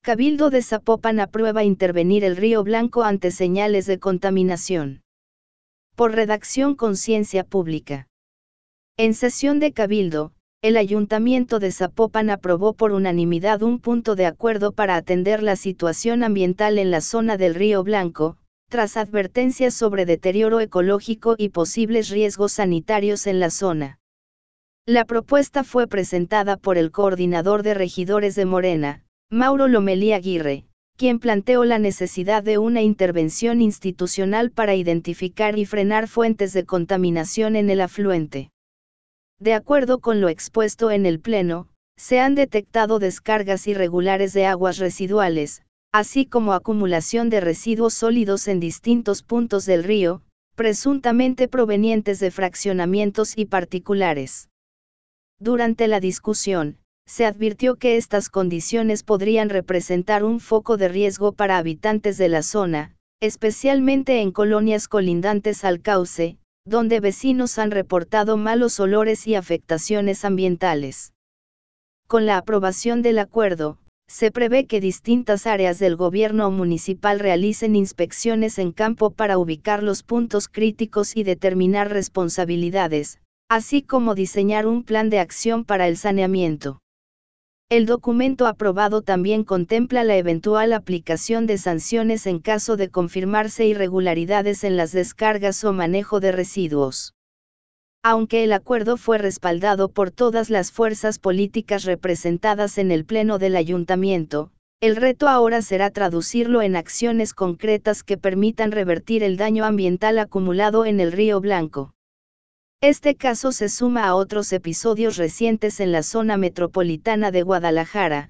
Cabildo de Zapopan aprueba intervenir el Río Blanco ante señales de contaminación. Por redacción Conciencia Pública. En sesión de Cabildo, el Ayuntamiento de Zapopan aprobó por unanimidad un punto de acuerdo para atender la situación ambiental en la zona del Río Blanco, tras advertencias sobre deterioro ecológico y posibles riesgos sanitarios en la zona. La propuesta fue presentada por el coordinador de regidores de Morena, Mauro Lomelí Aguirre, quien planteó la necesidad de una intervención institucional para identificar y frenar fuentes de contaminación en el afluente. De acuerdo con lo expuesto en el Pleno, se han detectado descargas irregulares de aguas residuales, así como acumulación de residuos sólidos en distintos puntos del río, presuntamente provenientes de fraccionamientos y particulares. Durante la discusión, se advirtió que estas condiciones podrían representar un foco de riesgo para habitantes de la zona, especialmente en colonias colindantes al cauce, donde vecinos han reportado malos olores y afectaciones ambientales. Con la aprobación del acuerdo, se prevé que distintas áreas del gobierno municipal realicen inspecciones en campo para ubicar los puntos críticos y determinar responsabilidades, así como diseñar un plan de acción para el saneamiento. El documento aprobado también contempla la eventual aplicación de sanciones en caso de confirmarse irregularidades en las descargas o manejo de residuos. Aunque el acuerdo fue respaldado por todas las fuerzas políticas representadas en el Pleno del Ayuntamiento, el reto ahora será traducirlo en acciones concretas que permitan revertir el daño ambiental acumulado en el Río Blanco. Este caso se suma a otros episodios recientes en la zona metropolitana de Guadalajara,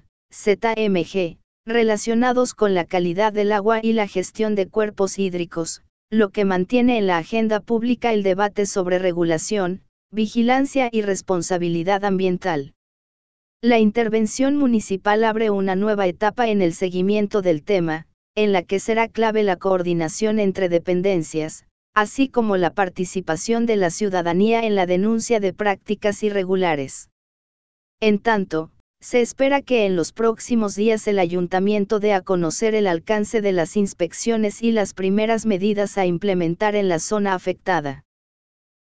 ZMG, relacionados con la calidad del agua y la gestión de cuerpos hídricos, lo que mantiene en la agenda pública el debate sobre regulación, vigilancia y responsabilidad ambiental. La intervención municipal abre una nueva etapa en el seguimiento del tema, en la que será clave la coordinación entre dependencias, así como la participación de la ciudadanía en la denuncia de prácticas irregulares. En tanto, se espera que en los próximos días el ayuntamiento dé a conocer el alcance de las inspecciones y las primeras medidas a implementar en la zona afectada.